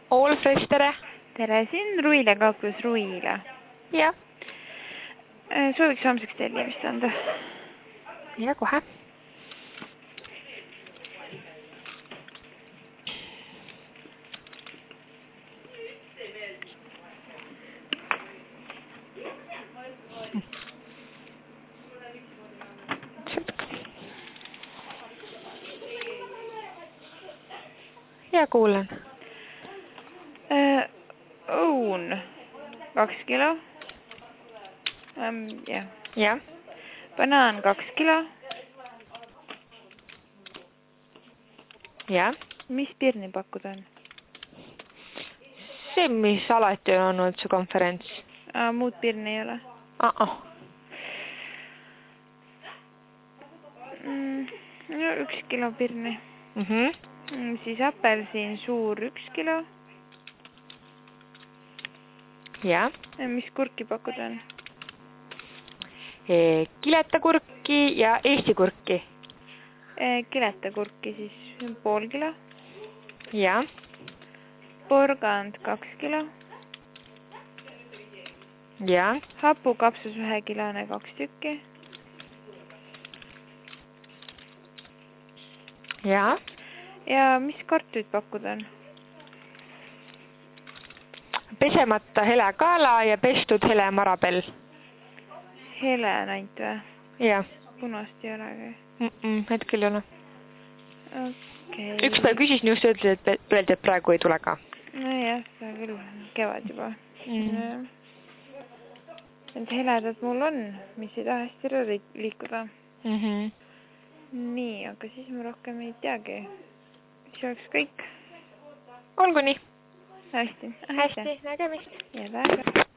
Allfresh, tere! Tere, siin Ruile kauplus Ruile. Jah. Sooviks homseks tellimist anda. Ja, kohe. Ja kuulen. Õun 2 kilo. Jah. Jah. Banaan 2 kilo. Jah. Mis pirni pakkuda on? See, mis alati on olnud su konferents. Muud pirni ei ole. No 1 kilo pirni. Siis apelsin suur 1 kilo. Jah. Mis kurki pakkuda on? Kileta kurki ja Eesti kurki. Kileta kurki siis pool kilo. Jah. Porgand 2 kilo. Jah. Hapukapsus 1 kilone 2 tükki. Jah. Ja mis kartuid pakkuda on? Pesemata hele kaala ja pestud hele marabell. Hele on ainult või? Jah. Punast ei olegi. Hetkel ei ole. Okei. Üks päev küsisin just, öeldi, et praegu ei tule ka. Nojah, seda küll. Kevad juba. Et heledad mul on, mis ei taha hästi ära liikuda. Nii, aga siis ma rohkem ei teagi. See oleks kõik. Olgu nii. Hästi. Hästi, nägemist. Ja väga.